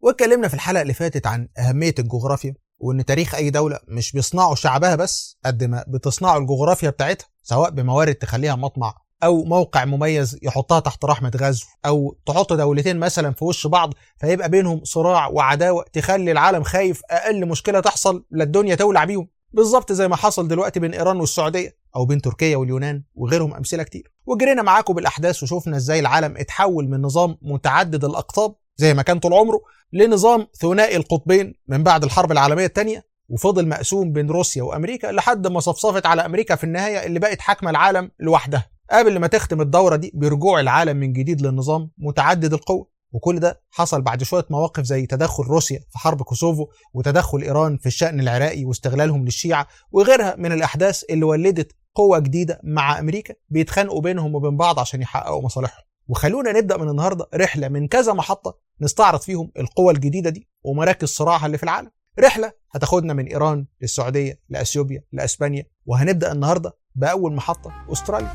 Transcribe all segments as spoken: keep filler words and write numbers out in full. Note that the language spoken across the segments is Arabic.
واتكلمنا في الحلقة اللي فاتت عن أهمية الجغرافيا، وإن تاريخ أي دولة مش بيصنعوا شعبها بس قد ما بتصنعوا الجغرافيا بتاعتها، سواء بموارد تخليها مطمع أو موقع مميز يحطها تحت رحمة غزو، أو تحط دولتين مثلا في وش بعض فيبقى بينهم صراع وعداوة تخلي العالم خايف أقل مشكلة تحصل لا الدنيا تولع بيهم، بالظبط زي ما حصل دلوقتي بين إيران والسعودية أو بين تركيا واليونان وغيرهم أمثلة كتير. وجرينا معاكم بالأحداث وشوفنا إزاي العالم اتحول من نظام متعدد الأقطاب زي ما كان طول عمره لنظام ثنائي القطبين من بعد الحرب العالمية الثانية، وفضل مقسوم بين روسيا وأمريكا لحد ما صفصفت على أمريكا في النهاية اللي بقت حاكمة العالم لوحدها قبل ما تختم الدورة دي برجوع العالم من جديد للنظام متعدد القوة. وكل ده حصل بعد شوية مواقف زي تدخل روسيا في حرب كوسوفو، وتدخل إيران في الشأن العراقي واستغلالهم للشيعة، وغيرها من الأحداث اللي ولدت قوة جديدة مع أمريكا بيتخانقوا بينهم وبين بعض عشان يحققوا مصالحهم. وخلونا نبدأ من النهاردة رحلة من كذا محطة نستعرض فيهم القوة الجديدة دي ومراكز صراعها اللي في العالم. رحلة هتاخدنا من إيران للسعودية لأثيوبيا لأسبانيا، وهنبدأ النهاردة بأول محطة أستراليا.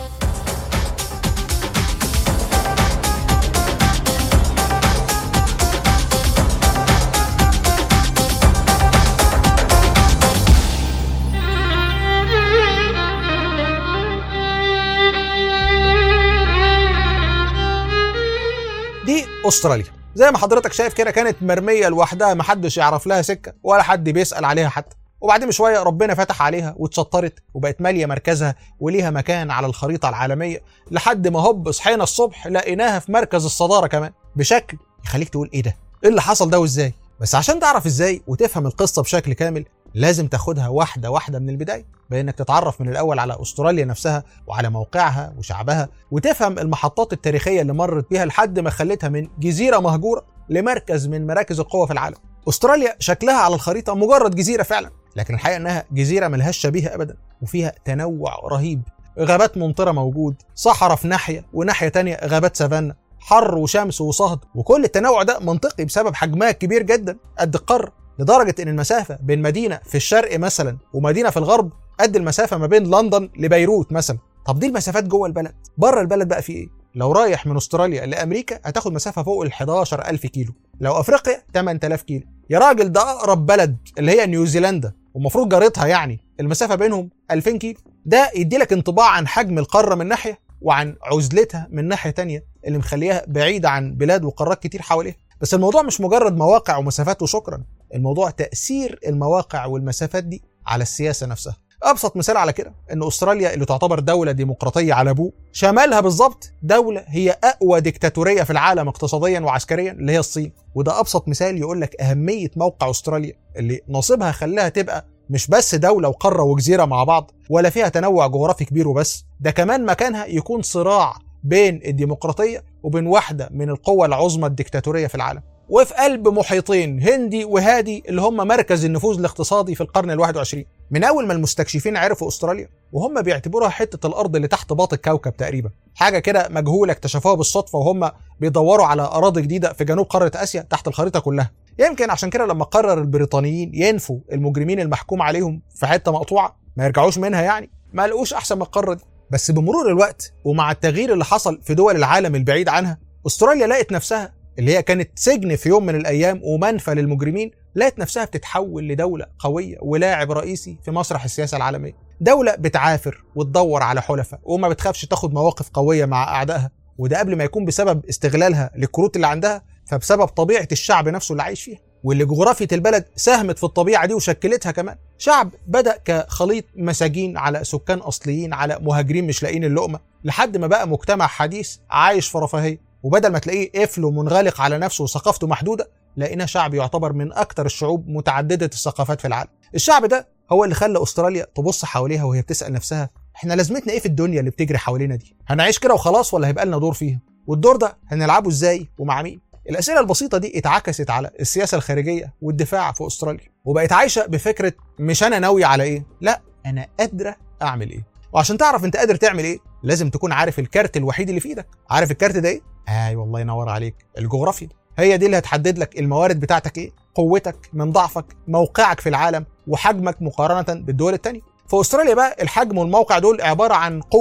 دي أستراليا زي ما حضرتك شايف كده، كانت مرمية لوحدها محدش يعرف لها سكة ولا حد بيسأل عليها حتى، وبعدين بشوية ربنا فتح عليها واتشطرت وبقت مالية مركزها وليها مكان على الخريطة العالمية، لحد ما هوب صحينا الصبح لقيناها في مركز الصدارة كمان بشكل يخليك تقول ايه ده؟ ايه اللي حصل ده وازاي؟ بس عشان تعرف ازاي وتفهم القصة بشكل كامل لازم تاخدها واحدة واحدة من البداية، بانك تتعرف من الاول على استراليا نفسها وعلى موقعها وشعبها، وتفهم المحطات التاريخية اللي مرت بيها لحد ما خلتها من جزيرة مهجورة لمركز من مراكز القوة في العالم. استراليا شكلها على الخريطة مجرد جزيرة فعلا، لكن الحقيقة انها جزيرة ملهاش شبيه ابدا، وفيها تنوع رهيب. غابات ممطرة موجود، صحراء في ناحية وناحية تانية غابات سافانا، حر وشمس وصهد، وكل التنوع ده منطقي بسبب حجمها الكبير جدا قد القارة، لدرجة ان المسافة بين مدينة في الشرق مثلا ومدينة في الغرب قد المسافة ما بين لندن لبيروت مثلا. طب دي المسافات جوه البلد، بره البلد بقى في ايه؟ لو رايح من استراليا لامريكا هتاخد مسافة فوق ال حداشر ألف كيلو، لو افريقيا ثمانية آلاف كيلو. يا راجل ده اقرب بلد اللي هي نيوزيلندا ومفروض جارتها يعني المسافة بينهم ألفين كيلو. ده يدي لك انطباع عن حجم القارة من ناحية وعن عزلتها من ناحية تانية اللي مخليها بعيدة عن بلاد وقارات كتير حواليها. بس الموضوع مش مجرد مواقع ومسافات وشكرا، الموضوع تأثير المواقع والمسافات دي على السياسة نفسها. أبسط مثال على كده إن أستراليا اللي تعتبر دولة ديمقراطية على أبوه، شمالها بالظبط دولة هي أقوى ديكتاتورية في العالم اقتصاديا وعسكريا اللي هي الصين. وده أبسط مثال يقول لك أهمية موقع أستراليا اللي نصيبها خلاها تبقى مش بس دولة وقارة وجزيرة مع بعض ولا فيها تنوع جغرافي كبير وبس، ده كمان مكانها يكون صراع بين الديمقراطية وبين واحدة من القوى العظمى الديكتاتورية في العالم، وفي قلب محيطين هندي وهادي اللي هم مركز النفوذ الاقتصادي في القرن الواحد وعشرين. من أول ما المستكشفين عرفوا أستراليا وهم بيعتبروها حتة الأرض اللي تحت باط الكوكب تقريبا، حاجة كده مجهولة اكتشفوها بالصدفة وهم بيدوروا على أراضي جديدة في جنوب قارة آسيا تحت الخريطة كلها. يمكن عشان كده لما قرر البريطانيين ينفوا المجرمين المحكوم عليهم في حتة مقطوعة ما يرجعوش منها، يعني ما لقوش أحسن من القارة دي. بس بمرور الوقت ومع التغيير اللي حصل في دول العالم البعيد عنها، أستراليا لقت نفسها اللي هي كانت سجن في يوم من الأيام ومنفى للمجرمين، لقت نفسها بتتحول لدولة قوية ولاعب رئيسي في مسرح السياسة العالمية. دولة بتعافر وتدور على حلفاء وما بتخافش تاخد مواقف قوية مع أعدائها، وده قبل ما يكون بسبب استغلالها للكروت اللي عندها، فبسبب طبيعة الشعب نفسه اللي عايش فيها، واللي جغرافية البلد ساهمت في الطبيعة دي وشكلتها كمان. شعب بدأ كخليط مساجين على سكان أصليين على مهاجرين مش لاقين اللقمة، لحد ما بقى مجتمع حديث عايش في رفاهية، وبدل ما تلاقيه قفل ومنغلق على نفسه وثقافته محدودة، لقينا شعب يعتبر من أكتر الشعوب متعددة الثقافات في العالم. الشعب ده هو اللي خلى أستراليا تبص حواليها وهي بتسأل نفسها احنا لازمتنا ايه في الدنيا اللي بتجري حوالينا دي؟ هنعيش كده وخلاص ولا هيبقى لنا دور فيها؟ والدور ده هنلعبه ازاي ومع مين؟ الأسئلة البسيطة دي اتعكست على السياسة الخارجية والدفاع في أستراليا، وبقت عايشة بفكرة مش أنا ناوي على إيه، لا أنا قادرة أعمل إيه. وعشان تعرف أنت قادر تعمل إيه لازم تكون عارف الكارت الوحيد اللي في إيدك. عارف الكارت ده إيه؟ آه والله ينور عليك، الجغرافيا. هي دي اللي هتحدد لك الموارد بتاعتك إيه، قوتك من ضعفك، موقعك في العالم، وحجمك مقارنة بالدول التانية. في أستراليا بقى الحجم والموقع دول عبارة عن قوة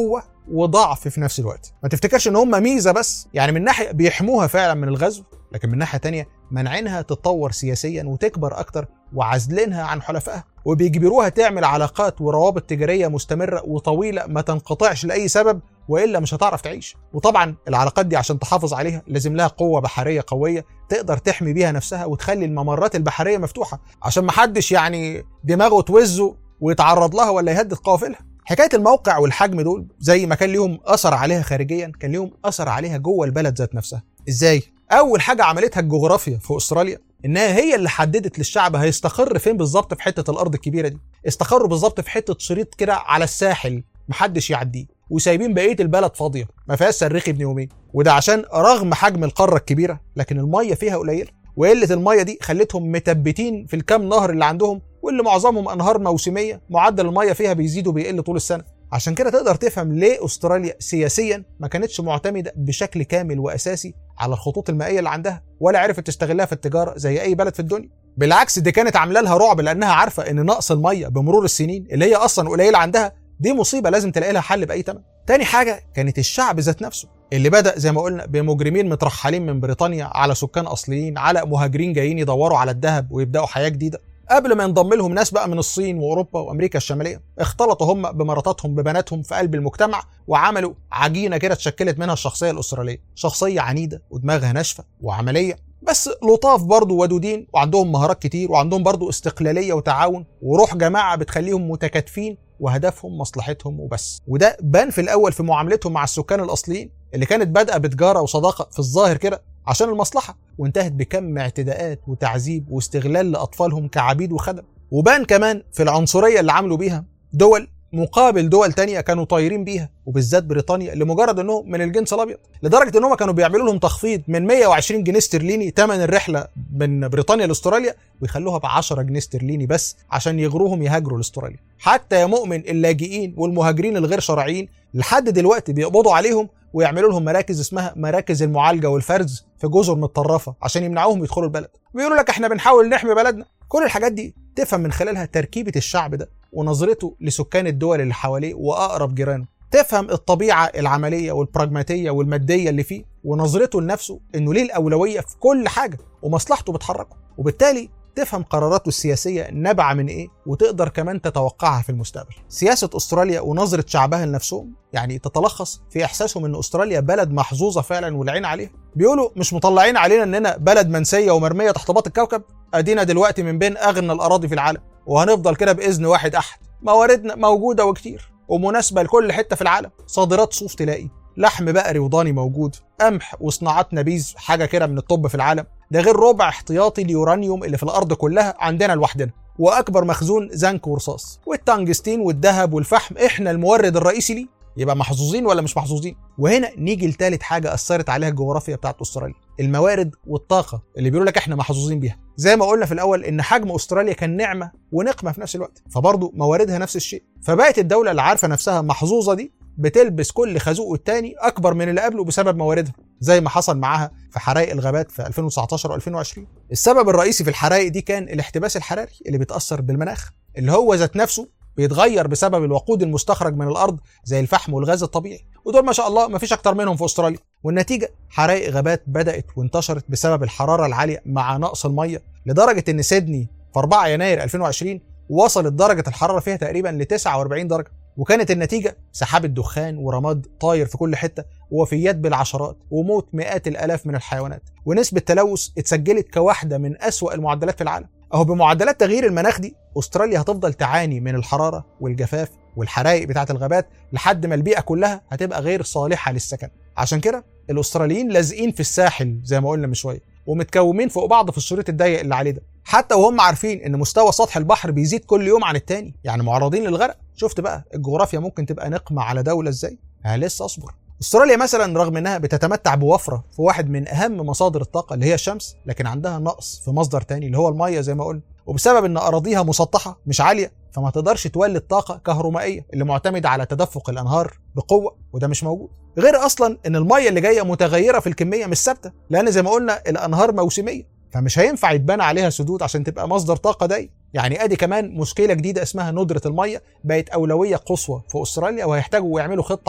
وضعف في نفس الوقت. ما تفتكرش ان هم ميزه بس، يعني من ناحيه بيحموها فعلا من الغزو، لكن من ناحيه تانية مانعينها تتطور سياسيا وتكبر اكتر، وعازلينها عن حلفائها، وبيجبروها تعمل علاقات وروابط تجاريه مستمره وطويله ما تنقطعش لاي سبب، والا مش هتعرف تعيش. وطبعا العلاقات دي عشان تحافظ عليها لازم لها قوه بحريه قويه تقدر تحمي بيها نفسها وتخلي الممرات البحريه مفتوحه عشان ما حدش يعني دماغه توزه ويتعرض لها ولا يهدد قوافلها. حكايه الموقع والحجم دول زي ما كان ليهم اثر عليها خارجيا، كان ليهم اثر عليها جوه البلد ذات نفسها. ازاي؟ اول حاجه عملتها الجغرافيا في استراليا، انها هي اللي حددت للشعب هيستقر فين بالظبط في حته الارض الكبيره دي. استقروا بالظبط في حته شريط كده على الساحل محدش يعديه، وسايبين بقيه البلد فاضيه ما فيهاش صريخ ابن يومين. وده عشان رغم حجم القاره الكبيره لكن الميه فيها قليله، وقله الميه دي خلتهم متبتين في الكام نهر اللي عندهم، واللي معظمهم انهار موسميه معدل الميه فيها بيزيد وبيقل طول السنه. عشان كده تقدر تفهم ليه استراليا سياسيا ما كانتش معتمده بشكل كامل واساسي على الخطوط المائيه اللي عندها، ولا عرفت تستغلها في التجاره زي اي بلد في الدنيا. بالعكس دي كانت عامله لها رعب، لانها عارفه ان نقص الميه بمرور السنين اللي هي اصلا قليله عندها دي مصيبه لازم تلاقي لها حل باي ثمن. تاني حاجه كانت الشعب ذات نفسه، اللي بدا زي ما قلنا بمجرمين مترحلين من بريطانيا على سكان اصليين على مهاجرين جايين يدوروا على الذهب ويبداوا حياه جديده، قبل ما ينضم لهم ناس بقى من الصين واوروبا وامريكا الشماليه. اختلطوا هم بمراتاتهم ببناتهم في قلب المجتمع، وعملوا عجينه كده اتشكلت منها الشخصيه الاستراليه، شخصيه عنيده ودماغها ناشفه وعمليه، بس لطاف برضه ودودين، وعندهم مهارات كتير، وعندهم برضه استقلاليه وتعاون وروح جماعه بتخليهم متكاتفين وهدفهم مصلحتهم وبس. وده بان في الاول في معاملتهم مع السكان الاصليين اللي كانت بادئه بتجاره وصداقه في الظاهر كده عشان المصلحه، وانتهت بكم اعتداءات وتعذيب واستغلال لاطفالهم كعبيد وخدم. وبان كمان في العنصريه اللي عملوا بيها دول مقابل دول تانية كانوا طايرين بيها، وبالذات بريطانيا لمجرد انهم من الجنس الابيض، لدرجه انهم كانوا بيعملوا لهم تخفيض من مية وعشرين جنيه استرليني ثمن الرحله من بريطانيا لاستراليا، ويخلوها ب عشرة جنيه استرليني بس عشان يغروهم يهاجروا لاستراليا. حتى يا مؤمن اللاجئين والمهاجرين الغير شرعيين لحد دلوقتي بيقبضوا عليهم ويعملوا لهم مراكز اسمها مراكز المعالجه والفرز في جزر متطرفه عشان يمنعوهم يدخلوا البلد، ويقولوا لك احنا بنحاول نحمي بلدنا. كل الحاجات دي تفهم من خلالها تركيبه الشعب ده ونظرته لسكان الدول اللي حواليه واقرب جيرانه، تفهم الطبيعه العمليه والبراجماتيه والماديه اللي فيه، ونظرته لنفسه انه ليه الاولويه في كل حاجه ومصلحته بتحركه، وبالتالي تفهم قراراته السياسيه نابعه من ايه، وتقدر كمان تتوقعها في المستقبل. سياسه استراليا ونظره شعبها لنفسهم يعني تتلخص في احساسهم ان استراليا بلد محظوظه فعلا والعين عليها. بيقولوا مش مطلعين علينا اننا بلد منسيه ومرميه تحت باط الكوكب، ادينا دلوقتي من بين اغنى الاراضي في العالم، وهنفضل كده باذن واحد احد. مواردنا موجوده وكتير ومناسبه لكل حته في العالم، صادرات صوف تلاقي، لحم بقري وضاني موجود، قمح وصناعات نبيذ حاجه كده من الطب في العالم، ده غير ربع احتياطي اليورانيوم اللي في الارض كلها عندنا لوحدنا، واكبر مخزون زنك ورصاص، والتنجستين والذهب والفحم احنا المورد الرئيسي ليه. يبقى محظوظين ولا مش محظوظين؟ وهنا نيجي لثالث حاجه اثرت عليها الجغرافيا بتاعت استراليا، الموارد والطاقه اللي بيقولوا لك احنا محظوظين بيها. زي ما قلنا في الاول ان حجم استراليا كان نعمه ونقمه في نفس الوقت، فبرضه مواردها نفس الشيء. فبقت الدوله اللي عارفه نفسها محظوظه دي بتلبس كل خازوق والتاني اكبر من اللي قبله بسبب مواردها، زي ما حصل معاها في حرائق الغابات في ألفين وتسعتاشر وألفين وعشرين. السبب الرئيسي في الحرائق دي كان الاحتباس الحراري اللي بيتاثر بالمناخ، اللي هو ذات نفسه بيتغير بسبب الوقود المستخرج من الارض زي الفحم والغاز الطبيعي، ودول ما شاء الله ما فيش اكتر منهم في استراليا. والنتيجه حرائق غابات بدات وانتشرت بسبب الحراره العاليه مع نقص الميه، لدرجه ان سيدني في أربعة يناير ألفين وعشرين وصلت درجه الحراره فيها تقريبا ل تسعة وأربعين درجه، وكانت النتيجه سحابه دخان ورماد طاير في كل حته، ووفيات بالعشرات، وموت مئات الالاف من الحيوانات، ونسبه تلوث اتسجلت كواحده من اسوأ المعدلات في العالم. اهو بمعدلات تغيير المناخ دي استراليا هتفضل تعاني من الحراره والجفاف والحرائق بتاعه الغابات لحد ما البيئه كلها هتبقى غير صالحه للسكن. عشان كده الاستراليين لازقين في الساحل زي ما قلنا من شويه، ومتكومين فوق بعض في الشريط الضيق اللي عليه ده، حتى وهم عارفين ان مستوى سطح البحر بيزيد كل يوم عن التاني، يعني معرضين للغرق. شفت بقى الجغرافيا ممكن تبقى نقمه على دوله ازاي؟ ها لسه اصبر. استراليا مثلا رغم انها بتتمتع بوفره في واحد من اهم مصادر الطاقه اللي هي الشمس، لكن عندها نقص في مصدر تاني اللي هو الميه زي ما قلنا، وبسبب ان اراضيها مسطحه مش عاليه فما تقدرش تولد طاقه كهرومائيه اللي معتمده على تدفق الانهار بقوه، وده مش موجود. غير اصلا ان الميه اللي جايه متغيره في الكميه مش ثابته، لان زي ما قلنا الانهار موسميه، فمش هينفع يتبنى عليها سدود عشان تبقى مصدر طاقه دايم. يعني ادي كمان مشكله جديده اسمها ندره الميه بقت اولويه قصوى في استراليا، وهيحتاجوا يعملوا خطه عشان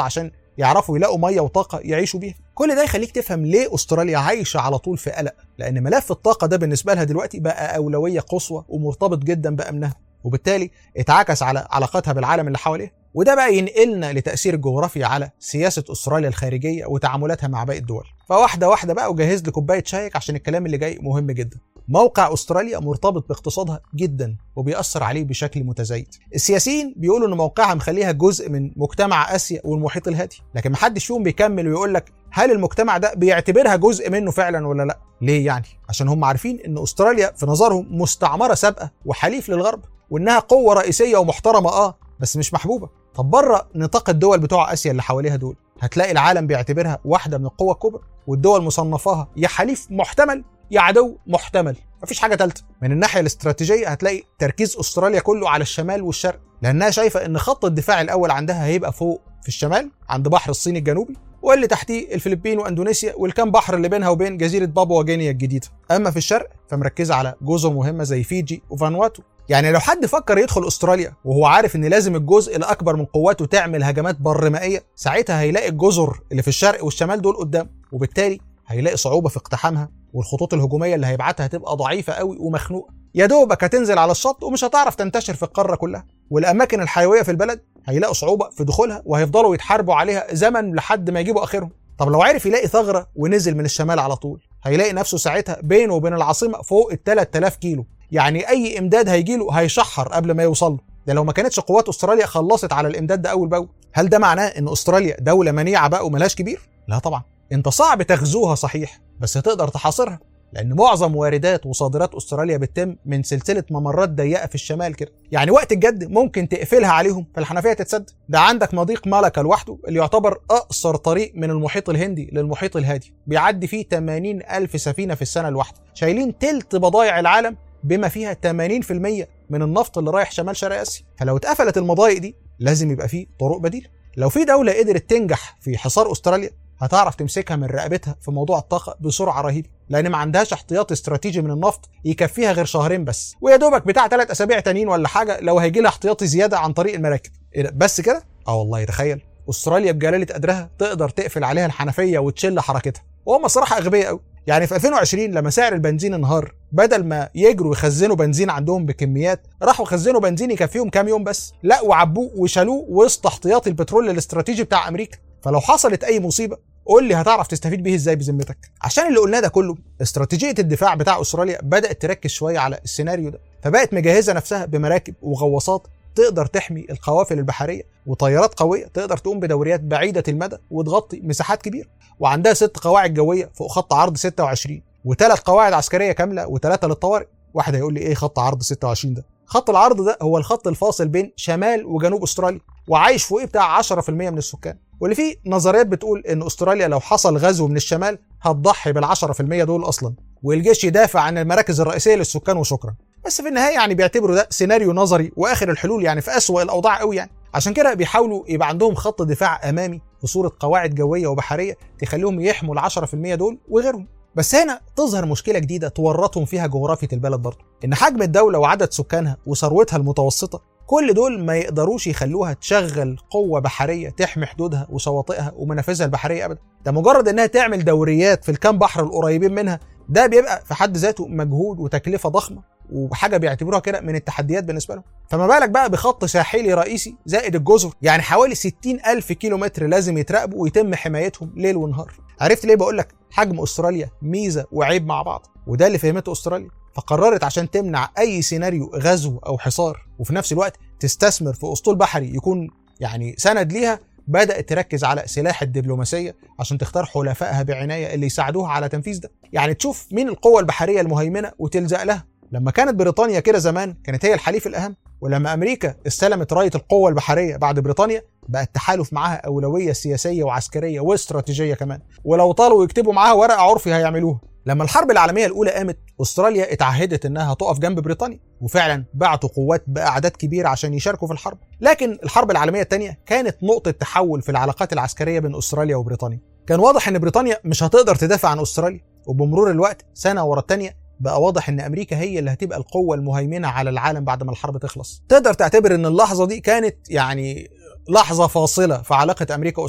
يعرفوا يلاقوا ميه وطاقه يعيشوا بيها. كل ده يخليك تفهم ليه استراليا عايشه على طول في قلق، لان ملف الطاقه ده بالنسبه لها دلوقتي بقى اولويه قصوى ومرتبط جدا بامنها، وبالتالي اتعكس على علاقاتها بالعالم اللي حواليها. وده بقى ينقلنا لتاثير الجغرافيا على سياسه استراليا الخارجيه وتعاملاتها مع باقي الدول. فواحده واحده بقى وجهز لي كوبايه شايك عشان الكلام اللي جاي مهم جدا. موقع استراليا مرتبط باقتصادها جدا وبيأثر عليه بشكل متزايد. السياسيين بيقولوا ان موقعها مخليها جزء من مجتمع اسيا والمحيط الهادي، لكن محدش فيهم بيكمل ويقول لك هل المجتمع ده بيعتبرها جزء منه فعلا ولا لا؟ ليه يعني؟ عشان هم عارفين ان استراليا في نظرهم مستعمره سابقه وحليف للغرب، وانها قوه رئيسيه ومحترمه اه بس مش محبوبه. طب بره نطاق الدول بتوع اسيا اللي حواليها دول هتلاقي العالم بيعتبرها واحده من القوى الكبرى، والدول مصنفاها يا حليف محتمل يا عدو محتمل، مفيش حاجه ثالثه. من الناحيه الاستراتيجيه هتلاقي تركيز استراليا كله على الشمال والشرق، لانها شايفه ان خط الدفاع الاول عندها هيبقى فوق في الشمال عند بحر الصين الجنوبي، واللي تحتيه الفلبين واندونيسيا والكام بحر اللي بينها وبين جزيره بابوا غينيا الجديده. اما في الشرق فمركزه على جزر مهمه زي فيجي وفانواتو. يعني لو حد فكر يدخل استراليا وهو عارف ان لازم الجزء الاكبر من قواته تعمل هجمات برمائيه، ساعتها هيلاقي الجزر اللي في الشرق والشمال دول قدامه، وبالتالي هيلاقي صعوبه في اقتحامها، والخطوط الهجوميه اللي هيبعتها هتبقى ضعيفه قوي ومخنوقه، يا دوبك هتنزل على الشط ومش هتعرف تنتشر في القاره كلها. والاماكن الحيويه في البلد هيلاقوا صعوبه في دخولها وهيفضلوا يتحاربوا عليها زمن لحد ما يجيبوا اخرهم. طب لو عرف يلاقي ثغره ونزل من الشمال على طول، هيلاقي نفسه ساعتها بينه وبين العاصمه فوق ال ثلاثة آلاف كيلو، يعني اي امداد هيجيله هيشحر قبل ما يوصل له. ده لو ما كانتش قوات استراليا خلصت على الامداد ده اول باول. هل ده معناه ان استراليا دوله منيعه بقى وملهاش كبير؟ لا طبعا، انت صعب تغزوها صحيح، بس تقدر تحاصرها، لان معظم واردات وصادرات استراليا بتتم من سلسله ممرات ضيقه في الشمال كده، يعني وقت الجد ممكن تقفلها عليهم فالحنفيه تتسد. ده عندك مضيق ملكا لوحده اللي يعتبر اقصر طريق من المحيط الهندي للمحيط الهادي، بيعدي فيه ثمانين ألف سفينه في السنه الواحده، شايلين تلت بضائع العالم بما فيها ثمانين بالمية من النفط اللي رايح شمال شرق اسيا. فلو اتقفلت المضايق دي لازم يبقى فيه طرق بديله. لو في دوله قدرت تنجح في حصار استراليا هتعرف تمسكها من رقبتها في موضوع الطاقه بسرعه رهيبه، لان ما عندهاش احتياط استراتيجي من النفط يكفيها غير شهرين بس، ويا دوبك بتاع ثلاث اسابيع تانيين ولا حاجه لو هيجي لها احتياطي زياده عن طريق المراكب. إيه ده بس كده؟ اه والله تخيل استراليا بجلاله قدرها تقدر تقفل عليها الحنفيه وتشل حركتها، وهم صراحه اغبياء قوي. يعني في ألفين وعشرين لما سعر البنزين انهار، بدل ما يجروا يخزنوا بنزين عندهم بكميات، راحوا خزنوا بنزين يكفيهم كام يوم بس، لا وعبوه وشالوه وسط احتياطي البترول الاستراتيجي بتاع امريكا. فلو حصلت اي مصيبه قول لي هتعرف تستفيد بيه ازاي بذمتك؟ عشان اللي قلناه ده كله، استراتيجيه الدفاع بتاع استراليا بدات تركز شويه على السيناريو ده، فبقت مجهزه نفسها بمراكب وغواصات تقدر تحمي القوافل البحريه، وطيارات قويه تقدر تقوم بدوريات بعيده المدى وتغطي مساحات كبيره، وعندها ست قواعد جويه فوق خط عرض ستة وعشرين، وثلاث قواعد عسكريه كامله وثلاثه للطوارئ. واحد هيقول لي ايه خط عرض ستة وعشرين ده؟ خط العرض ده هو الخط الفاصل بين شمال وجنوب استراليا، وعايش فوقيه بتاع عشرة بالمية من السكان، واللي فيه نظريات بتقول ان استراليا لو حصل غزو من الشمال هتضحي بالعشرة بالمية دول اصلا، والجيش يدافع عن المراكز الرئيسيه للسكان وشكرا. بس في النهايه يعني بيعتبروا ده سيناريو نظري واخر الحلول، يعني في اسوأ الاوضاع قوي يعني. عشان كده بيحاولوا يبقى عندهم خط دفاع امامي في صوره قواعد جويه وبحريه تخليهم يحموا العشرة بالمية دول وغيرهم. بس هنا تظهر مشكله جديده تورطهم فيها جغرافيه البلد برضه، ان حجم الدوله وعدد سكانها وثروتها المتوسطه كل دول ما يقدروش يخلوها تشغل قوه بحريه تحمي حدودها وشواطئها ومنافذها البحريه ابدا. ده مجرد انها تعمل دوريات في الكام بحر القريبين منها، ده بيبقى في حد ذاته مجهود وتكلفه ضخمه، وحاجه بيعتبروها كده من التحديات بالنسبه لهم. فما بالك بقى بخط ساحلي رئيسي زائد الجزر، يعني حوالي ستين ألف كيلو متر لازم يتراقبوا ويتم حمايتهم ليل ونهار. عرفت ليه بقول لك حجم استراليا ميزه وعيب مع بعض؟ وده اللي فهمته استراليا، فقررت عشان تمنع اي سيناريو غزو او حصار وفي نفس الوقت تستثمر في اسطول بحري يكون يعني سند ليها، بدأت تركز على سلاح الدبلوماسية عشان تختار حلفائها بعناية اللي يساعدوها على تنفيذ ده. يعني تشوف مين القوة البحرية المهيمنة وتلزق لها. لما كانت بريطانيا كده زمان كانت هي الحليف الأهم، ولما أمريكا استلمت راية القوة البحرية بعد بريطانيا بقى التحالف معاها أولوية سياسية وعسكرية واستراتيجية كمان، ولو طالوا يكتبوا معاها ورقة عرفي هيعملوها. لما الحرب العالمية الأولى قامت، أستراليا اتعهدت إنها تقف جنب بريطانيا، وفعلا بعتوا قوات بأعداد كبيرة عشان يشاركوا في الحرب. لكن الحرب العالمية الثانية كانت نقطة تحول في العلاقات العسكرية بين أستراليا وبريطانيا. كان واضح إن بريطانيا مش هتقدر تدافع عن أستراليا، وبمرور الوقت سنة ورا الثانية بقى واضح إن أمريكا هي اللي هتبقى القوة المهيمنة على العالم بعد ما الحرب تخلص. تقدر تعتبر إن اللحظة دي كانت يعني لحظة فاصلة في علاقة أمريكا وأستراليا،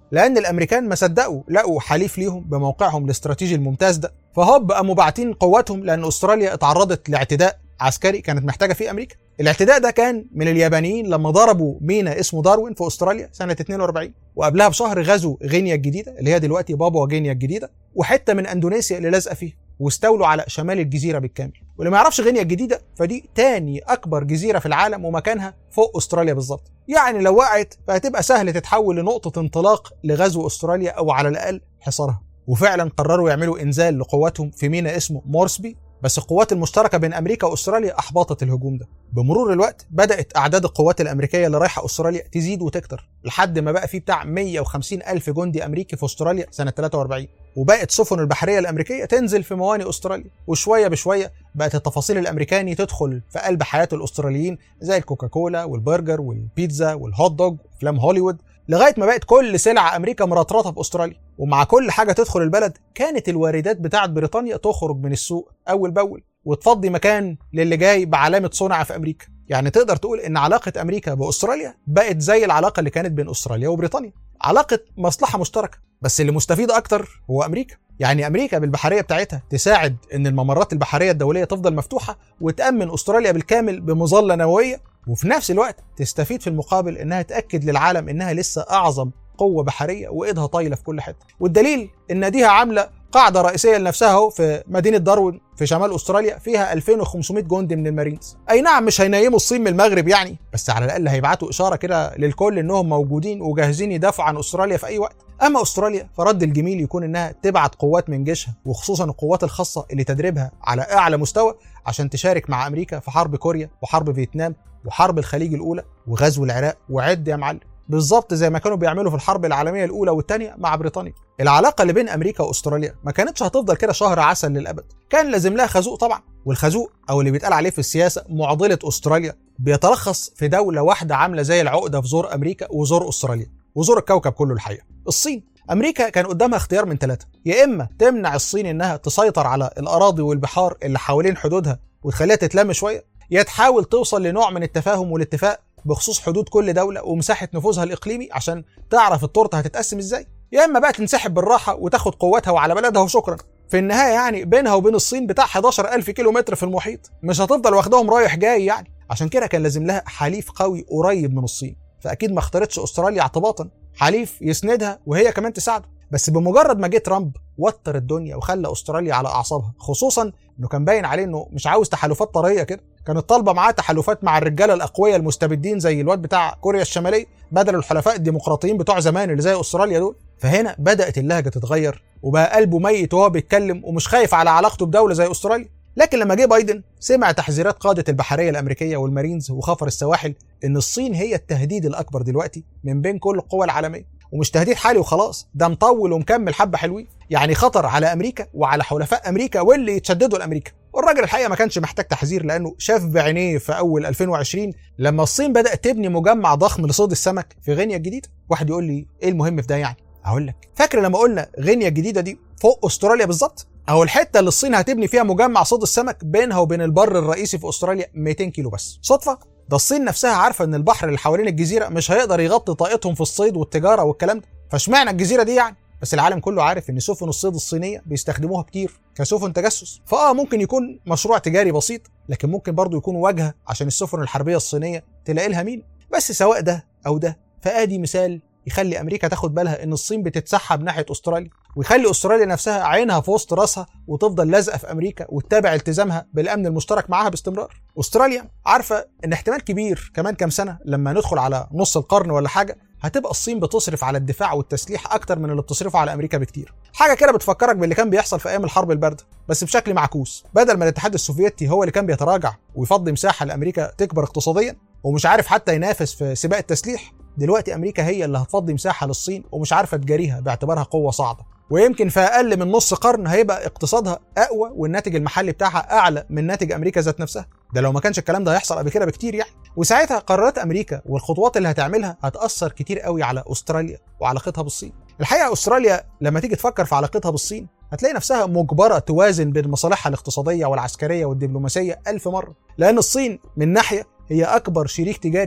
لان الامريكان ما صدقوا لقوا حليف ليهم بموقعهم الاستراتيجي الممتاز ده، فهوب قاموا باعتين قواتهم لان استراليا اتعرضت لاعتداء عسكري كانت محتاجه فيه امريكا. الاعتداء ده كان من اليابانيين لما ضربوا ميناء اسمه داروين في استراليا سنه اتنين واربعين، وقبلها بشهر غزوا غينيا الجديده اللي هي دلوقتي بابوا غينيا الجديده، وحته من اندونيسيا اللي لازقه فيها، واستولوا على شمال الجزيره بالكامل. واللي ما يعرفش غينيا الجديده فدي تاني اكبر جزيره في العالم ومكانها فوق استراليا بالظبط، يعني لو وقعت فهتبقى سهل تتحول لنقطه انطلاق لغزو استراليا او على الاقل حصارها. وفعلا قرروا يعملوا انزال لقواتهم في ميناء اسمه مورسبي، بس القوات المشتركه بين امريكا واستراليا احبطت الهجوم ده. بمرور الوقت بدات اعداد القوات الامريكيه اللي رايحه استراليا تزيد وتكتر لحد ما بقى في بتاع مية وخمسين الف جندي امريكي في استراليا سنه تلاتة واربعين، وبقت سفن البحريه الامريكيه تنزل في موانئ استراليا، وشويه بشويه بقت التفاصيل الامريكاني تدخل في قلب حياه الاستراليين زي الكوكاكولا والبرجر والبيتزا والهوت دوج وافلام هوليوود، لغايه ما بقت كل سلع امريكا مرطرطه في استراليا. ومع كل حاجه تدخل البلد كانت الواردات بتاعت بريطانيا تخرج من السوق اول باول وتفضي مكان للي جاي بعلامه صنع في امريكا. يعني تقدر تقول ان علاقه امريكا باستراليا بقت زي العلاقه اللي كانت بين استراليا وبريطانيا، علاقه مصلحه مشتركه، بس اللي مستفيد اكتر هو امريكا. يعني امريكا بالبحريه بتاعتها تساعد ان الممرات البحريه الدوليه تفضل مفتوحه وتامن استراليا بالكامل بمظله نوويه، وفي نفس الوقت تستفيد في المقابل انها تاكد للعالم انها لسه اعظم قوه بحريه وايدها طايله في كل حته. والدليل ان ديها عامله قاعده رئيسيه لنفسها اهو في مدينه داروين في شمال استراليا فيها الفين وخمسمية جندي من المارينز. اي نعم مش هينيموا الصين من المغرب يعني، بس على الاقل هيبعتوا اشاره كده للكل انهم موجودين وجاهزين يدافعوا عن استراليا في اي وقت. اما استراليا فرد الجميل يكون انها تبعت قوات من جيشها وخصوصا القوات الخاصه اللي تدريبها على اعلى مستوى عشان تشارك مع امريكا في حرب كوريا وحرب فيتنام وحرب الخليج الاولى وغزو العراق، وعد يا معلم بالظبط زي ما كانوا بيعملوا في الحرب العالميه الاولى والثانيه مع بريطانيا. العلاقه اللي بين امريكا واستراليا ما كانتش هتفضل كده شهر عسل للابد، كان لازم لها خازوق طبعا. والخازوق او اللي بيتقال عليه في السياسه معضله استراليا بيتلخص في دوله واحده عامله زي العقده في زور امريكا وزور استراليا وزور الكوكب كله الحقيقه، الصين. امريكا كان قدامها اختيار من ثلاثه، يا اما تمنع الصين انها تسيطر على الاراضي والبحار اللي حوالين حدودها وتخليها تتلم شويه، يا تحاول توصل لنوع من التفاهم والاتفاق بخصوص حدود كل دولة ومساحة نفوذها الإقليمي عشان تعرف التورته هتتقسم إزاي، يا إما بقى تنسحب بالراحة وتاخد قواتها وعلى بلدها وشكرا. في النهاية يعني بينها وبين الصين بتاع حداشر الف كيلو متر في المحيط، مش هتفضل واخدهم رايح جاي يعني. عشان كده كان لازم لها حليف قوي قريب من الصين، فأكيد ما اختارتش أستراليا اعتباطا، حليف يسندها وهي كمان تساعده. بس بمجرد ما جه ترامب وتر الدنيا وخلى أستراليا على أعصابها، خصوصا إنه كان باين عليه إنه مش عاوز تحالفات طرية كده، كانت طالبه معاه تحالفات مع الرجاله الاقوياء المستبدين زي الواد بتاع كوريا الشماليه بدل الحلفاء الديمقراطيين بتوع زمان اللي زي استراليا دول. فهنا بدات اللهجه تتغير وبقى قلبه ميت وهو بيتكلم ومش خايف على علاقته بدوله زي استراليا. لكن لما جه بايدن سمع تحذيرات قاده البحريه الامريكيه والمارينز وخفر السواحل ان الصين هي التهديد الاكبر دلوقتي من بين كل القوى العالميه، ومش تهديد حالي وخلاص، ده مطول ومكمل حبه حلوين، يعني خطر على امريكا وعلى حلفاء امريكا واللي يتشددوا لامريكا. والراجل الحقيقه ما كانش محتاج تحذير لانه شاف بعينيه في اول الفين وعشرين لما الصين بدات تبني مجمع ضخم لصيد السمك في غينيا الجديده. واحد يقول لي ايه المهم في ده يعني؟ اقول لك، فاكر لما قلنا غينيا الجديده دي فوق استراليا بالظبط؟ اهو الحته اللي الصين هتبني فيها مجمع صيد السمك بينها وبين البر الرئيسي في استراليا ميتين كيلو بس. صدفه؟ ده الصين نفسها عارفه ان البحر اللي حوالين الجزيره مش هيقدر يغطي طاقتهم في الصيد والتجاره والكلام ده، فاشمعنى الجزيره دي يعني؟ بس العالم كله عارف ان سفن الصيد الصينيه بيستخدموها كتير كسفن تجسس، فاه ممكن يكون مشروع تجاري بسيط، لكن ممكن برضو يكون واجهه عشان السفن الحربيه الصينيه تلاقي لها مين. بس سواء ده او ده فادي مثال يخلي امريكا تاخد بالها ان الصين بتتسحب ناحيه استراليا، ويخلي استراليا نفسها عينها في وسط راسها وتفضل لازقه في امريكا وتتابع التزامها بالامن المشترك معاها باستمرار. استراليا عارفه ان احتمال كبير كمان كام سنه لما ندخل على نص القرن ولا حاجه هتبقى الصين بتصرف على الدفاع والتسليح اكتر من اللي بتصرفه على امريكا بكتير. حاجه كده بتفكرك باللي كان بيحصل في ايام الحرب البارده بس بشكل معكوس، بدل ما الاتحاد السوفيتي هو اللي كان بيتراجع ويفضي مساحه لامريكا تكبر اقتصاديا ومش عارف حتى ينافس في سباق التسليح، دلوقتي امريكا هي اللي هتفضي مساحه للصين ومش عارفه تجاريها باعتبارها قوه صاعده، ويمكن في اقل من نص قرن هيبقى اقتصادها اقوى والناتج المحلي بتاعها اعلى من ناتج امريكا ذات نفسها. ده لو ما كانش الكلام ده هيحصل قبل كده بكتير يعني. وساعتها قرارات امريكا والخطوات اللي هتعملها هتاثر كتير قوي على استراليا وعلاقتها بالصين. الحقيقه استراليا لما تيجي تفكر في علاقتها بالصين هتلاقي نفسها مجبره توازن بين مصالحها الاقتصاديه والعسكريه والدبلوماسيه ألف مره، لان الصين من ناحيه هي اكبر شريك تجاري ليها،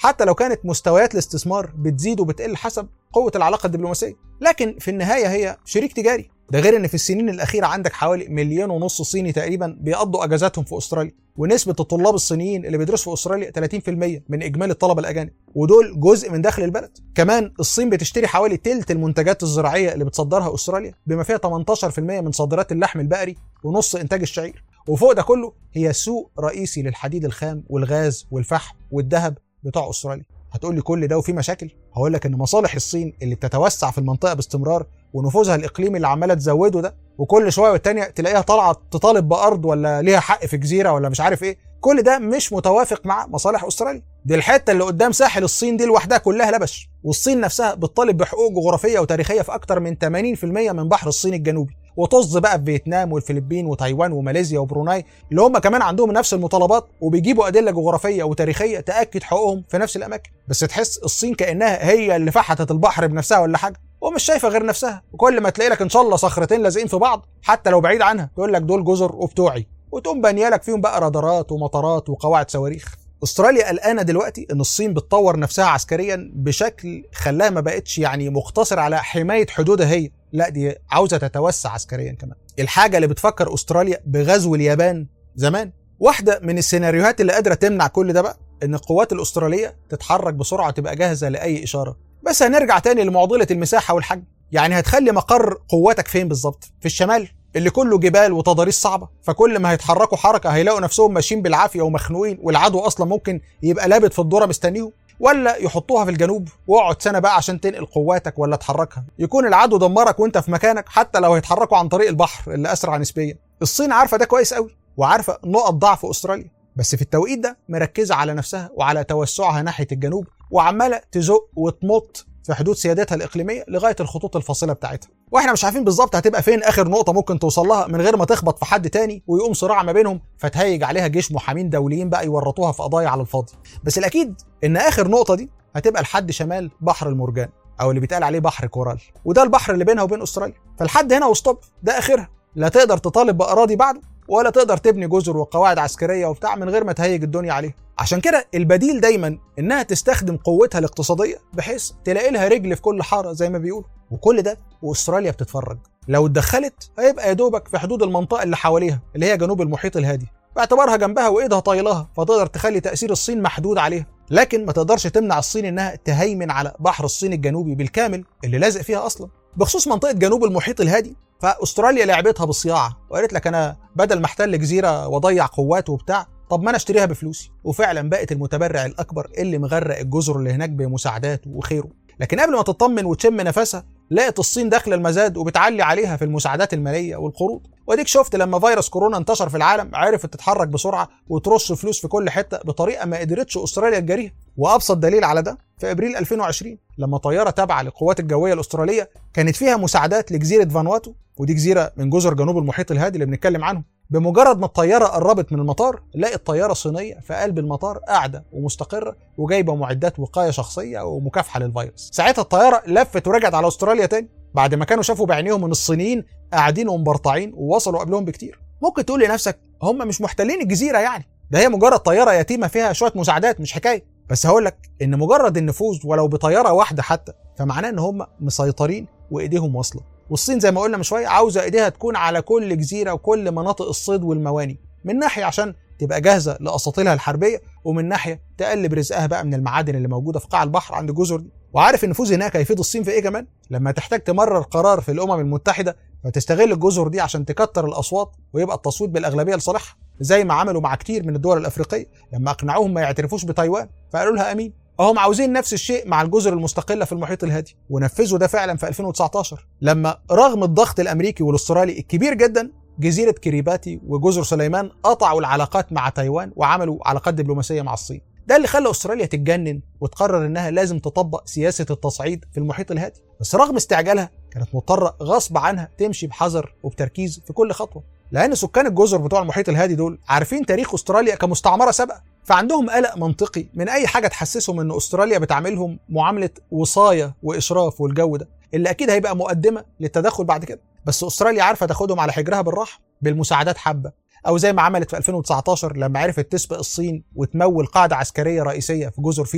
حتى لو كانت مستويات الاستثمار بتزيد وبتقل حسب قوة العلاقة الدبلوماسية، لكن في النهاية هي شريك تجاري. ده غير ان في السنين الأخيرة عندك حوالي مليون ونص صيني تقريبا بيقضوا اجازاتهم في استراليا، ونسبة الطلاب الصينيين اللي بيدرسوا في استراليا ثلاثين بالمية من اجمالي الطلبة الاجانب، ودول جزء من دخل البلد. كمان الصين بتشتري حوالي تلت المنتجات الزراعية اللي بتصدرها استراليا، بما فيها ثمانية عشر بالمية من صادرات اللحم البقري ونص انتاج الشعير. وفوق ده كله هي سوق رئيسي للحديد الخام والغاز والفحم والذهب بتوع استراليا. هتقول لي كل ده وفي مشاكل؟ هقول لك ان مصالح الصين اللي بتتوسع في المنطقه باستمرار، ونفوذها الاقليمي اللي عماله تزوده ده، وكل شويه والتانيه تلاقيها طالعه تطالب بارض ولا ليها حق في جزيره ولا مش عارف ايه، كل ده مش متوافق مع مصالح استراليا. دي الحته اللي قدام ساحل الصين دي لوحدها كلها لبش، والصين نفسها بتطالب بحقوق جغرافيه وتاريخيه في اكتر من ثمانين بالمية من بحر الصين الجنوبي، وطز بقى في فيتنام والفلبين وتايوان وماليزيا وبروناي اللي هم كمان عندهم نفس المطالبات، وبيجيبوا ادله جغرافيه وتاريخيه تاكد حقوقهم في نفس الاماكن. بس تحس الصين كانها هي اللي فحتت البحر بنفسها ولا حاجه، ومش شايفه غير نفسها، وكل ما تلاقي لك ان شاء الله صخرتين لازقين في بعض حتى لو بعيد عنها تقول لك دول جزر وبتوعي، وتقوم بانيه لك فيهم بقى رادارات ومطارات وقواعد صواريخ. استراليا قلقانه دلوقتي ان الصين بتطور نفسها عسكريا بشكل خلاها ما بقتش يعني مقتصر على حمايه حدودها هي، لا دي عاوزه تتوسع عسكريا كمان. الحاجه اللي بتفكر استراليا بغزو اليابان زمان. واحده من السيناريوهات اللي قادره تمنع كل ده بقى ان القوات الاستراليه تتحرك بسرعه وتبقى جاهزه لاي اشاره. بس هنرجع تاني لمعضله المساحه والحجم. يعني هتخلي مقر قواتك فين بالظبط؟ في الشمال اللي كله جبال وتضاريس صعبه، فكل ما هيتحركوا حركه هيلاقوا نفسهم ماشيين بالعافيه ومخنوقين، والعدو اصلا ممكن يبقى لابد في الذره مستنيهم؟ ولا يحطوها في الجنوب واقعد سنه بقى عشان تنقل قواتك ولا تحركها، يكون العدو دمرك وانت في مكانك حتى لو هيتحركوا عن طريق البحر اللي اسرع نسبيا. الصين عارفه ده كويس قوي، وعارفه نقط ضعف استراليا، بس في التوقيت ده مركزه على نفسها وعلى توسعها ناحيه الجنوب، وعماله تزق وتمط في حدود سيادتها الاقليميه لغايه الخطوط الفاصله بتاعتها. واحنا مش عارفين بالظبط هتبقى فين اخر نقطه ممكن توصل لها من غير ما تخبط في حد تاني ويقوم صراع ما بينهم فتهيج عليها جيش محامين دوليين بقى يورطوها في قضايا على الفاضي. بس الاكيد ان اخر نقطه دي هتبقى لحد شمال بحر المرجان، او اللي بيتقال عليه بحر كورال، وده البحر اللي بينها وبين استراليا. فالحد هنا وستوب، ده اخرها، لا تقدر تطالب باراضي بعده ولا تقدر تبني جزر وقواعد عسكريه وبتاع من غير ما تهيج الدنيا عليها. عشان كده البديل دايما انها تستخدم قوتها الاقتصاديه بحيث تلاقي لها رجل في كل حاره زي ما بيقولوا، وكل ده واستراليا بتتفرج. لو اتدخلت هيبقى يا دوبك في حدود المنطقه اللي حواليها اللي هي جنوب المحيط الهادي، باعتبارها جنبها وايدها طايلها، فتقدر تخلي تاثير الصين محدود عليها، لكن ما تقدرش تمنع الصين انها تهيمن على بحر الصين الجنوبي بالكامل اللي لازق فيها اصلا. بخصوص منطقه جنوب المحيط الهادي، فاستراليا لعبتها بالصياعه وقالت لك انا بدل ما احتل جزيره واضيع قوات وبتاع، طب ما انا اشتريها بفلوسي. وفعلا بقت المتبرع الاكبر اللي مغرق الجزر اللي هناك بمساعدات وخيره. لكن قبل ما تطمن وتشم نفسها لقت الصين داخله المزاد وبتعلي عليها في المساعدات الماليه والقروض. واديك شفت لما فيروس كورونا انتشر في العالم عرفت تتحرك بسرعه وترش فلوس في كل حته بطريقه ما قدرتش استراليا تجاريها. وابسط دليل على ده في ابريل ألفين وعشرين لما طياره تابعه للقوات الجويه الاستراليه كانت فيها مساعدات لجزيره فانواتو، ودي جزيره من جزر جنوب المحيط الهادي اللي بنتكلم عنه. بمجرد ما الطياره قربت من المطار لقت طياره صينيه في قلب المطار قاعده ومستقره وجايبه معدات وقايه شخصيه ومكافحه للفيروس. ساعتها الطياره لفت ورجعت على استراليا تاني بعد ما كانوا شافوا بعينيهم ان الصينيين قاعدين ومبرطعين ووصلوا قبلهم بكتير. ممكن تقول لنفسك هم مش محتلين الجزيره، يعني ده هي مجرد طياره يتيمه فيها شويه مساعدات مش حكايه. بس هقول لك ان مجرد النفوذ ولو بطياره واحده حتى فمعناه ان هم مسيطرين وايديهم واصله. والصين زي ما قلنا من شويه عاوزه ايديها تكون على كل جزيره وكل مناطق الصيد والمواني، من ناحيه عشان تبقى جاهزه لاساطيلها الحربيه، ومن ناحيه تقلب رزقها بقى من المعادن اللي موجوده في قاع البحر عند الجزر دي. وعارف النفوذ هناك هيفيد الصين في ايه كمان؟ لما تحتاج تمرر قرار في الامم المتحده فتستغل الجزر دي عشان تكتر الاصوات ويبقى التصويت بالاغلبيه لصالحها، زي ما عملوا مع كتير من الدول الافريقيه لما اقنعوهم ما يعترفوش بتايوان فقالوا لها امين. هم عاوزين نفس الشيء مع الجزر المستقله في المحيط الهادي، ونفذوا ده فعلا في ألفين وتسعتاشر لما رغم الضغط الامريكي والاسترالي الكبير جدا جزيره كيريباتي وجزر سليمان قطعوا العلاقات مع تايوان وعملوا علاقات دبلوماسيه مع الصين. ده اللي خلى استراليا تتجنن وتقرر انها لازم تطبق سياسه التصعيد في المحيط الهادي. بس رغم استعجالها كانت مضطره غصب عنها تمشي بحذر وبتركيز في كل خطوه، لان سكان الجزر بتوع المحيط الهادي دول عارفين تاريخ استراليا كمستعمره سابقه، فعندهم قلق منطقي من اي حاجه تحسسهم ان استراليا بتعاملهم معامله وصايه واشراف والجو ده اللي اكيد هيبقى مقدمه للتدخل بعد كده. بس استراليا عارفه تاخدهم على حجرها بالراحه بالمساعدات حبه، او زي ما عملت في ألفين وتسعتاشر لما عرفت تسبق الصين وتمول قاعده عسكريه رئيسيه في جزر فيجي،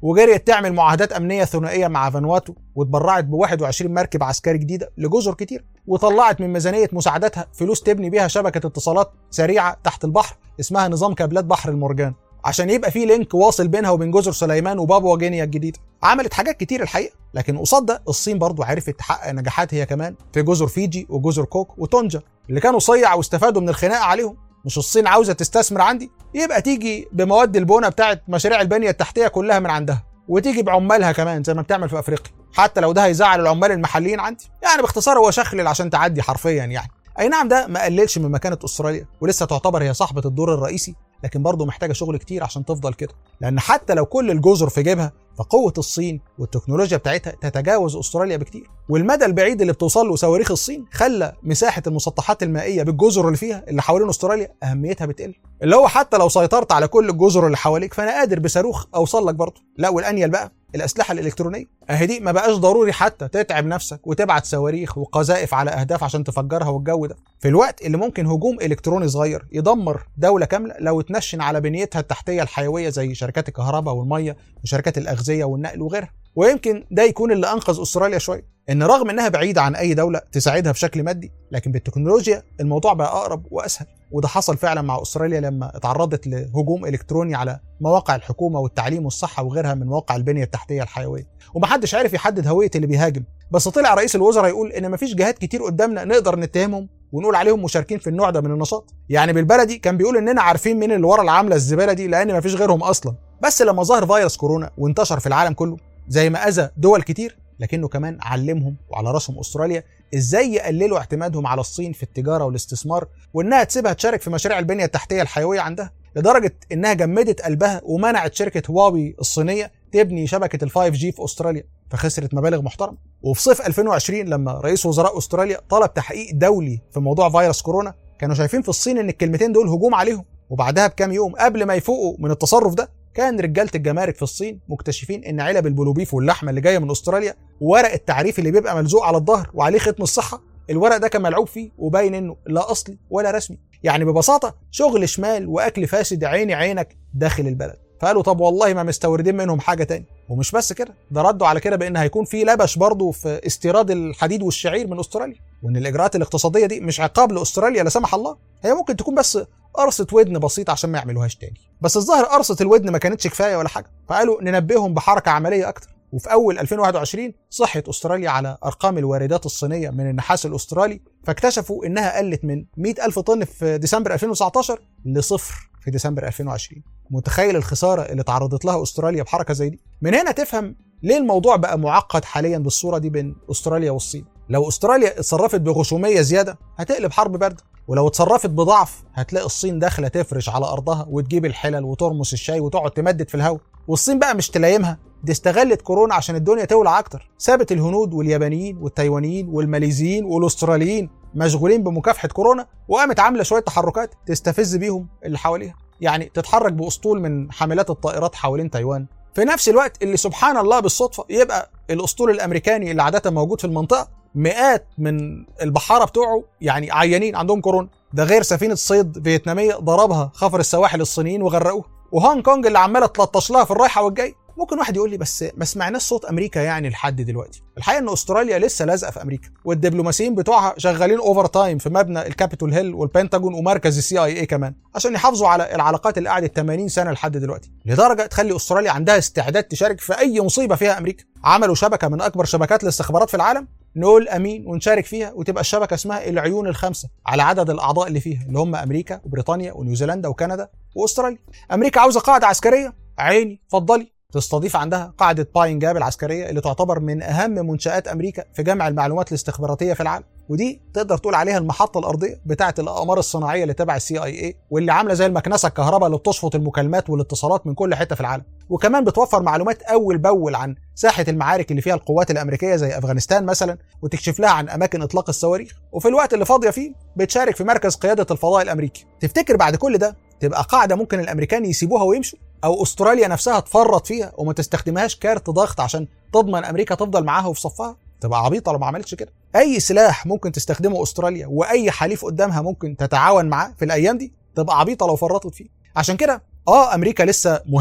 وجريت تعمل معاهدات امنيه ثنائيه مع فانواتو، واتبرعت ب واحد وعشرين مركب عسكري جديده لجزر كتير، وطلعت من ميزانيه مساعدتها فلوس تبني بيها شبكه اتصالات سريعه تحت البحر اسمها نظام كابلات بحر المرجان، عشان يبقى في لينك واصل بينها وبين جزر سليمان وبابوا غينيا الجديده. عملت حاجات كتير الحقيقه، لكن قصاد ده الصين برضو عرفت تحقق نجاحات هي كمان في جزر فيجي وجزر كوك وتونجا اللي كانوا صيع واستفادوا من الخناقه عليهم. مش الصين عاوزه تستثمر عندي؟ يبقى تيجي بمواد البناء بتاعت مشاريع البنيه التحتيه كلها من عندها، وتيجي بعمالها كمان زي ما بتعمل في افريقيا، حتى لو ده هيزعل العمال المحليين عندي. يعني باختصار هو شخلل عشان تعدي حرفيا يعني. اي نعم ده ما قللش من مكانه استراليا، ولسه تعتبر هي صاحبه الدور الرئيسي، لكن برضه محتاجه شغل كتير عشان تفضل كده، لان حتى لو كل الجزر في جيبها فقوه الصين والتكنولوجيا بتاعتها تتجاوز استراليا بكتير، والمدى البعيد اللي بتوصل له صواريخ الصين خلى مساحه المسطحات المائيه بالجزر اللي فيها اللي حوالين استراليا اهميتها بتقل، اللي هو حتى لو سيطرت على كل الجزر اللي حواليك فانا قادر بصاروخ اوصل لك برضه. لا والانيل بقى الاسلحه الالكترونيه، اهي دي ما بقاش ضروري حتى تتعب نفسك وتبعت صواريخ وقذائف على اهداف عشان تفجرها، والجو ده في الوقت اللي ممكن هجوم الكتروني صغير يدمر دوله كامله لو اتنشن على بنيتها التحتيه الحيويه زي شركات الكهرباء والميه وشركات الاغذيه والنقل وغيرها. ويمكن ده يكون اللي انقذ استراليا شويه، ان رغم انها بعيده عن اي دوله تساعدها بشكل مادي، لكن بالتكنولوجيا الموضوع بقى اقرب واسهل. وده حصل فعلا مع استراليا لما اتعرضت لهجوم الكتروني على مواقع الحكومه والتعليم والصحه وغيرها من مواقع البنيه التحتيه الحيويه، ومحدش عارف يحدد هويه اللي بيهاجم. بس طلع رئيس الوزراء يقول ان مفيش جهات كتير قدامنا نقدر نتهمهم ونقول عليهم مشاركين في النوع ده من النشاط. يعني بالبلدي كان بيقول اننا عارفين مين اللي ورا العامله الزباله دي لان مفيش غيرهم اصلا. بس لما ظهر فيروس كورونا وانتشر في العالم كله زي ما اذى دول كتير، لكنه كمان علمهم وعلى راسهم استراليا ازاي يقللوا اعتمادهم على الصين في التجاره والاستثمار، وانها تسيبها تشارك في مشاريع البنيه التحتيه الحيويه عندها، لدرجه انها جمدت قلبها ومنعت شركه هواوي الصينيه تبني شبكه الفايف جي في استراليا، فخسرت مبالغ محترمه. وفي صيف ألفين وعشرين لما رئيس وزراء استراليا طلب تحقيق دولي في موضوع فيروس كورونا، كانوا شايفين في الصين ان الكلمتين دول هجوم عليهم. وبعدها بكام يوم قبل ما يفوقوا من التصرف ده، كان رجاله الجمارك في الصين مكتشفين ان علب البلوبيف واللحمه اللي جايه من استراليا وورق التعريف اللي بيبقى ملزوق على الظهر وعليه ختم الصحه، الورق ده كان ملعوب فيه وباين انه لا اصلي ولا رسمي. يعني ببساطه شغل شمال واكل فاسد عيني عينك داخل البلد. فقالوا طب والله ما مستوردين منهم حاجه تاني. ومش بس كده، ده ردوا على كده بان هيكون في لبش برضه في استيراد الحديد والشعير من استراليا، وان الاجراءات الاقتصاديه دي مش عقاب لاستراليا لا سمح الله، هي ممكن تكون بس قرصة ودن بسيطة عشان ما يعملوهاش تاني. بس الظاهر قرصة الودن ما كانتش كفاية ولا حاجة، فقالوا ننبههم بحركة عملية أكتر. وفي أول ألفين وواحد وعشرين صحت أستراليا على أرقام الواردات الصينية من النحاس الأسترالي، فاكتشفوا إنها قلت من مئة ألف طن في ديسمبر ألفين وتسعتاشر لصفر في ديسمبر ألفين وعشرين. متخيل الخسارة اللي تعرضت لها أستراليا بحركة زي دي؟ من هنا تفهم ليه الموضوع بقى معقد حاليا بالصورة دي بين أستراليا والصين. لو أستراليا اتصرفت بغشومية زيادة هتقلب حرب باردة، ولو اتصرفت بضعف هتلاقي الصين داخله تفرش على ارضها وتجيب الحلل وترمس الشاي وتقعد تمدد في الهواء. والصين بقى مش تلايمها، دي استغلت كورونا عشان الدنيا تولع اكتر، سابت الهنود واليابانيين والتايوانيين والماليزيين والاستراليين مشغولين بمكافحه كورونا، وقامت عامله شويه تحركات تستفز بيهم اللي حواليها. يعني تتحرك باسطول من حاملات الطائرات حوالين تايوان، في نفس الوقت اللي سبحان الله بالصدفه يبقى الاسطول الامريكاني اللي عاده موجود في المنطقه مئات من البحاره بتوعه يعني عيانين عندهم كورونا. ده غير سفينه صيد فيتناميه ضربها خفر السواحل الصينيين وغرقوها، وهونج كونج اللي عماله تلطش لها في الرايحه والجاي. ممكن واحد يقول لي بس ما سمعناش صوت امريكا يعني لحد دلوقتي. الحقيقه ان استراليا لسه لازقه في امريكا، والدبلوماسيين بتوعها شغالين اوفر تايم في مبنى الكابيتول هيل والبنتاجون ومركز السي اي اي كمان عشان يحافظوا على العلاقات اللي قعدت ثمانين سنه لحد دلوقتي، لدرجه تخلي استراليا عندها استعداد تشارك في اي مصيبه فيها امريكا. عملوا شبكه من اكبر شبكات الاستخبارات في العالم، نقول امين ونشارك فيها، وتبقى الشبكه اسمها العيون الخمسه على عدد الاعضاء اللي فيها اللي هم امريكا وبريطانيا ونيوزيلندا وكندا واستراليا. امريكا عاوزه قاعده عسكريه، عيني اتفضلي، تستضيف عندها قاعده باين جاب العسكريه اللي تعتبر من اهم منشات امريكا في جمع المعلومات الاستخباراتيه في العالم، ودي تقدر تقول عليها المحطه الارضيه بتاعه الاقمار الصناعيه اللي تبع السي اي اي، واللي عامله زي المكنسه الكهرباء اللي بتشفط المكالمات والاتصالات من كل حته في العالم. وكمان بتوفر معلومات اول باول عن ساحه المعارك اللي فيها القوات الامريكيه زي افغانستان مثلا، وتكشف لها عن اماكن اطلاق الصواريخ، وفي الوقت اللي فاضيه فيه بتشارك في مركز قياده الفضاء الامريكي. تفتكر بعد كل ده تبقى قاعده ممكن الامريكان يسيبوها ويمشوا، او استراليا نفسها تفرط فيها وما تستخدمهاش كارت ضغط عشان تضمن امريكا تفضل معاها وفي صفها؟ تبقى عبيطه لو ما عملتش كده. اي سلاح ممكن تستخدمه استراليا واي حليف قدامها ممكن تتعاون معاه في الايام دي تبقى عبيطه لو فرطت فيه. عشان كده اه امريكا لسه مهمه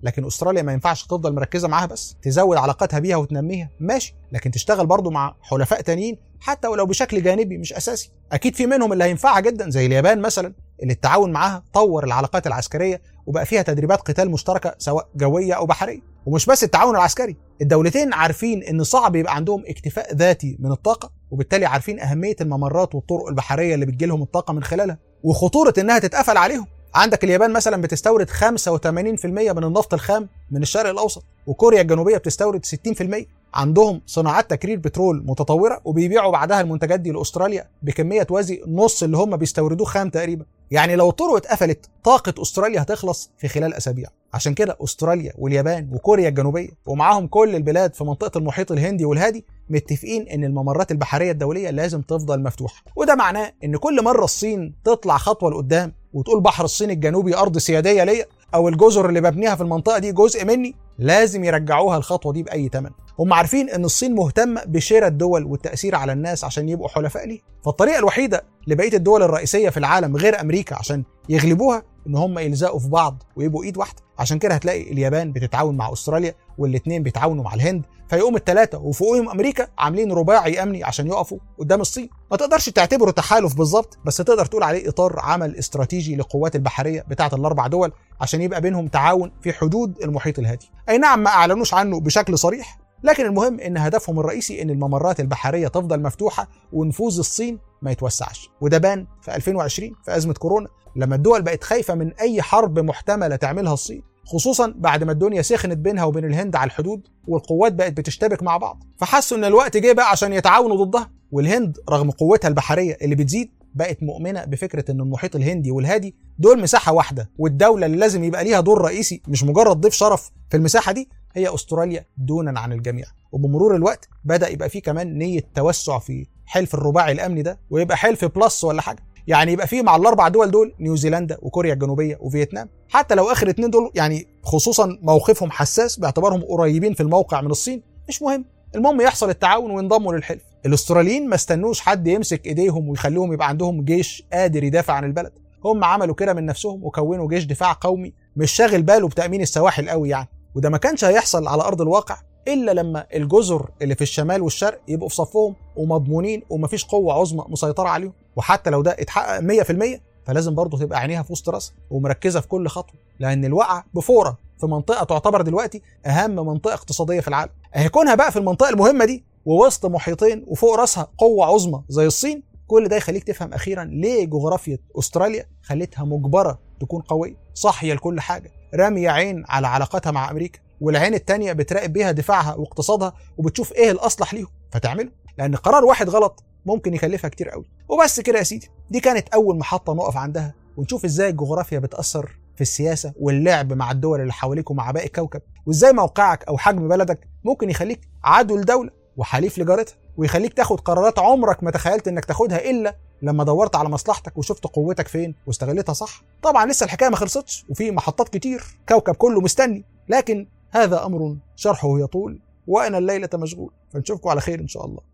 لكن استراليا ما ينفعش تفضل مركزه معاها بس، تزود علاقاتها بيها وتنميها ماشي، لكن تشتغل برضو مع حلفاء تانيين حتى ولو بشكل جانبي مش اساسي. اكيد في منهم اللي هينفعها جدا زي اليابان مثلا، اللي التعاون معاها طور العلاقات العسكريه وبقى فيها تدريبات قتال مشتركه سواء جويه او بحريه. ومش بس التعاون العسكري، الدولتين عارفين ان صعب يبقى عندهم اكتفاء ذاتي من الطاقه، وبالتالي عارفين اهميه الممرات والطرق البحريه اللي بتجيلهم الطاقه من خلالها وخطوره انها تتقفل عليهم. عندك اليابان مثلا بتستورد خمسة وثمانين بالمئة من النفط الخام من الشرق الاوسط، وكوريا الجنوبيه بتستورد ستين بالمئة. عندهم صناعات تكرير بترول متطوره وبيبيعوا بعدها المنتجات دي لاستراليا بكميه توازي نص اللي هم بيستوردوه خام تقريبا. يعني لو الطرق اتقفلت طاقه استراليا هتخلص في خلال اسابيع. عشان كده استراليا واليابان وكوريا الجنوبيه ومعاهم كل البلاد في منطقه المحيط الهندي والهادي متفقين ان الممرات البحريه الدوليه لازم تفضل مفتوحه. وده معناه ان كل مره الصين تطلع خطوه لقدام وتقول بحر الصين الجنوبي ارض سياديه ليا، او الجزر اللي ببنيها في المنطقه دي جزء مني، لازم يرجعوها الخطوه دي باي ثمن. هم عارفين ان الصين مهتمه بشراء الدول والتاثير على الناس عشان يبقوا حلفاء ليه، فالطريقه الوحيده لبقيه الدول الرئيسيه في العالم غير امريكا عشان يغلبوها ان هم يلزقوا في بعض ويبقوا ايد واحده. عشان كده هتلاقي اليابان بتتعاون مع استراليا والاثنين بيتعاونوا مع الهند، فيقوم الثلاثه وفوقهم امريكا عاملين رباعي امني عشان يقفوا قدام الصين. ما تقدرش تعتبره تحالف بالظبط، بس تقدر تقول عليه اطار عمل استراتيجي للقوات البحريه بتاعه الاربع دول عشان يبقى بينهم تعاون في حدود المحيط الهادي. اي نعم ما اعلنوش عنه بشكل صريح، لكن المهم ان هدفهم الرئيسي ان الممرات البحريه تفضل مفتوحه ونفوذ الصين ما يتوسعش. وده بان في ألفين وعشرين في ازمه كورونا لما الدول بقت خايفه من اي حرب محتمله تعملها الصين، خصوصا بعد ما الدنيا سخنت بينها وبين الهند على الحدود والقوات بقت بتشتبك مع بعض، فحسوا ان الوقت جه بقى عشان يتعاونوا ضدها. والهند رغم قوتها البحريه اللي بتزيد بقت مؤمنه بفكره ان المحيط الهندي والهادي دول مساحه واحده، والدوله اللي لازم يبقى ليها دور رئيسي مش مجرد ضيف شرف في المساحه دي هي استراليا دونا عن الجميع. وبمرور الوقت بدا يبقى فيه كمان نيه توسع في حلف الرباعي الامني ده، ويبقى حلف بلس ولا حاجه، يعني يبقى فيه مع الاربع دول دول نيوزيلندا وكوريا الجنوبيه وفيتنام، حتى لو اخر اتنين دول يعني خصوصا موقفهم حساس باعتبارهم قريبين في الموقع من الصين، مش مهم، المهم يحصل التعاون وينضموا للحلف. الاستراليين ما استنوش حد يمسك ايديهم ويخليهم يبقى عندهم جيش قادر يدافع عن البلد، هم عملوا كده من نفسهم وكونوا جيش دفاع قومي مش شاغل باله بتامين السواحل قوي يعني. وده ما كانش هيحصل على ارض الواقع الا لما الجزر اللي في الشمال والشرق يبقوا في صفهم ومضمونين ومفيش قوه عظمى مسيطره عليهم. وحتى لو ده اتحقق مية في المية فلازم برضه تبقى عينيها في وسط راسها ومركزه في كل خطوه، لان الوقعه بفوره في منطقه تعتبر دلوقتي اهم منطقه اقتصاديه في العالم، هيكونها بقى في المنطقه المهمه دي ووسط محيطين وفوق راسها قوه عظمى زي الصين. كل ده يخليك تفهم اخيرا ليه جغرافيا استراليا خلتها مجبره تكون قويه صاحيه لكل حاجه، راميه عين على علاقاتها مع امريكا، والعين التانية بتراقب بيها دفاعها واقتصادها وبتشوف ايه الاصلح ليهم فتعمله، لان قرار واحد غلط ممكن يكلفها كتير قوي. وبس كده يا سيدي، دي كانت اول محطه نقف عندها ونشوف ازاي الجغرافيا بتاثر في السياسه واللعب مع الدول اللي حواليك ومع باقي الكوكب، وازاي موقعك او حجم بلدك ممكن يخليك عدو لدوله وحليف لجارتها، ويخليك تاخد قرارات عمرك ما تخيلت انك تاخدها الا لما دورت على مصلحتك وشفت قوتك فين واستغلتها صح. طبعا لسه الحكايه ما خلصتش وفي محطات كتير، كوكب كله مستني، لكن هذا امر شرحه يطول وانا الليله مشغول، فنشوفكم على خير ان شاء الله.